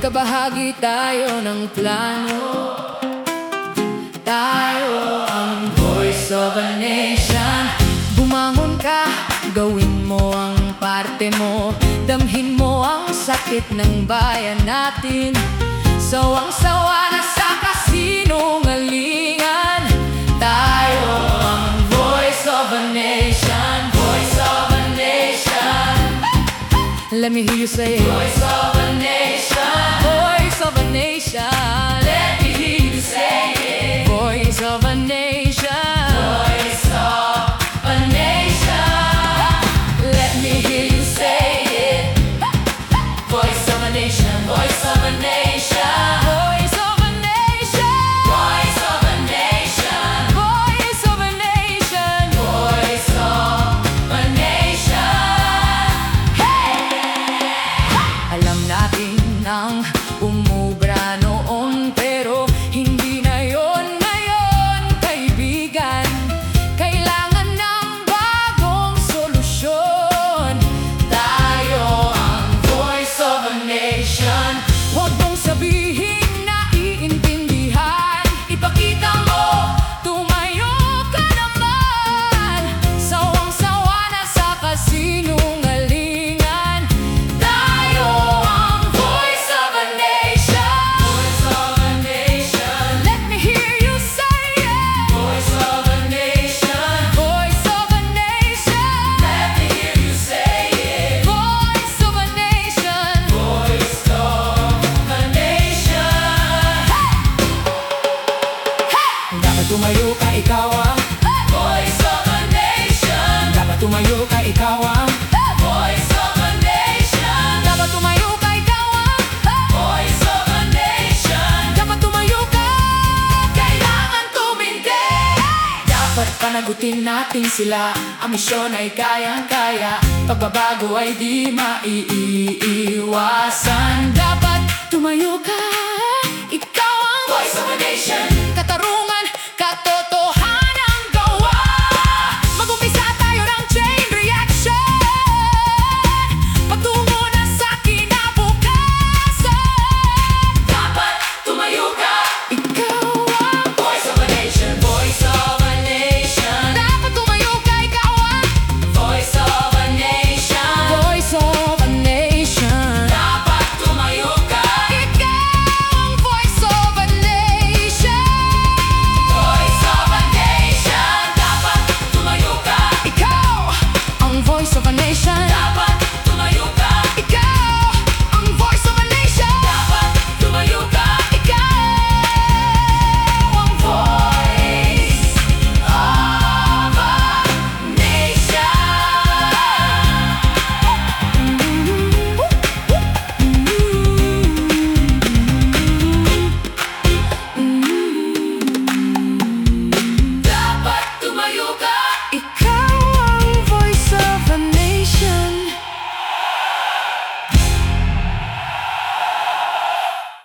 Magkabahagi tayo ng plano. Tayo ang voice of a nation. Bumangon ka, gawin mo ang parte mo. Damhin mo ang sakit ng bayan natin. Sawang-sawa na sa kasinungalingan. Tayo ang voice of a nation. Voice of a nation. Let me hear you say it. Voice of a nation. Voice of a nation. Let me hear you say it. Voice of a nation. Voice of a nation. Let me hear you say it. Voice of a nation. Voice of a nation. Voice of a nation. Voice of a nation. Voice of a nation. Voice of a nation. Hey! Alam natin ang umubra noon, pero hindi na yon ngayon, kaibigan. Kailangan ng bagong solusyon. Tayo ang voice of a nation. Huwag mong sabihin na iintindihan. Ipakita mo, tumayo ka naman. Sawang-sawa na sa kasinungalingan. Tayo ang voice of a nation. Voice of a nation. Let me hear you say it. Voice of a nation. Voice of a nation. Let me hear you say it. Voice of a nation. Voice of a nation. Hey! Dapat tumayo ka, ikaw ang voice of a nation. Dapat tumayo ka, ikaw ang voice of a nation. Dapat tumayo ka, ikaw ang voice of a nation. Dapat tumayo ka, kailangan tumindi. Dapat panagutin natin sila. Ang misyon ay kayang-kaya. Pagbabago ay di maiiwasan. Dapat tumayo ka, ikaw ang voice of a nation.